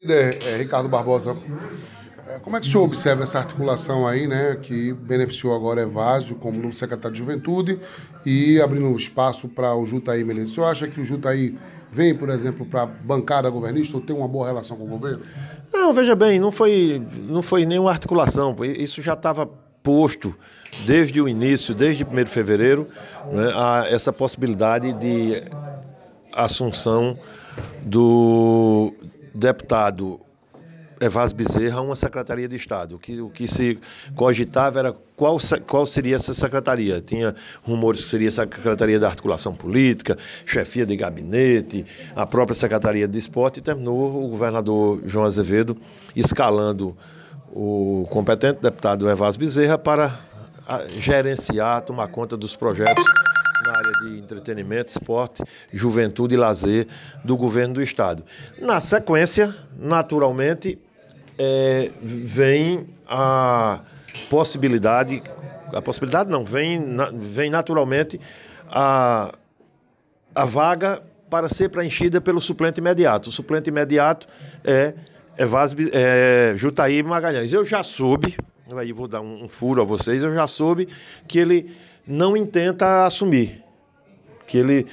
Ricardo Barbosa, como é que o senhor observa essa articulação aí, né, que beneficiou agora Evásio como novo secretário de Juventude e abrindo espaço para o Jutaí Menezes? O senhor acha que o Jutaí vem, por exemplo, para a bancada governista ou tem uma boa relação com o governo? Não, veja bem, não foi nenhuma articulação, isso já estava posto desde o início, desde 1º de fevereiro, né, essa possibilidade de assunção do deputado Evásio Bezerra a uma secretaria de Estado. O que se cogitava era qual seria essa secretaria. Tinha rumores que seria a Secretaria da Articulação Política, chefia de gabinete, a própria Secretaria de Esporte, e terminou o governador João Azevedo escalando o competente deputado Evásio Bezerra para gerenciar, tomar conta dos projetos na área de entretenimento, esporte, juventude e lazer do governo do Estado. Na sequência, naturalmente, vem vem naturalmente a vaga para ser preenchida pelo suplente imediato. O suplente imediato é Jutaí Magalhães. Eu já soube, aí vou dar um furo a vocês, eu já soube que ele não intenta assumir, que ele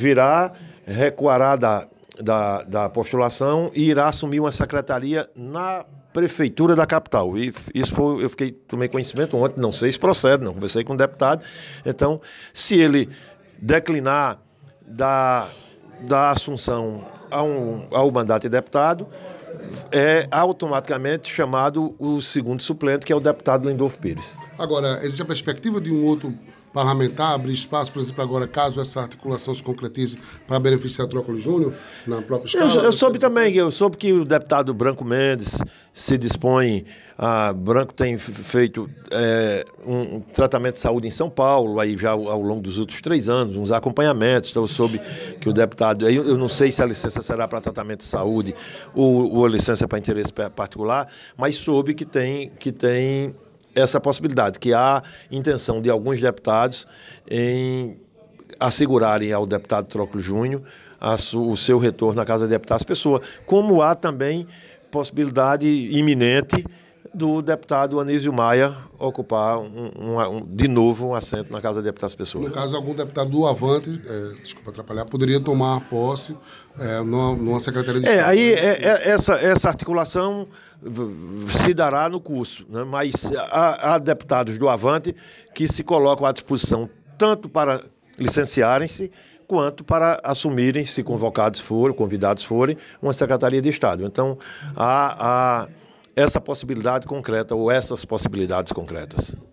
recuará da postulação e irá assumir uma secretaria na prefeitura da capital. E isso tomei conhecimento ontem, não sei se procede, não conversei com o deputado. Então, se ele declinar da assunção ao mandato de deputado, é automaticamente chamado o segundo suplente, que é o deputado Lindolfo Pires. Agora, existe a perspectiva de um outro parlamentar abrir espaço, por exemplo, agora, caso essa articulação se concretize, para beneficiar Trócoli Júnior na própria escala? Eu soube que o deputado Branco Mendes se dispõe, Branco tem feito um tratamento de saúde em São Paulo, aí já ao longo dos últimos 3 anos, uns acompanhamentos. Então eu soube que o deputado, eu não sei se a licença será para tratamento de saúde ou a licença para interesse particular, mas soube que tem essa possibilidade, que há intenção de alguns deputados em assegurarem ao deputado Trócoli Júnior o seu retorno à Casa de Deputados Pessoa, como há também possibilidade iminente do deputado Anísio Maia ocupar de novo um assento na Casa de Deputados Pessoa. No caso, algum deputado do Avante, desculpa atrapalhar, poderia tomar posse numa secretaria de Estado. Essa articulação se dará no curso, né? Mas há deputados do Avante que se colocam à disposição tanto para licenciarem-se quanto para assumirem, se convidados forem, uma secretaria de Estado. Então, há essa possibilidade concreta ou essas possibilidades concretas.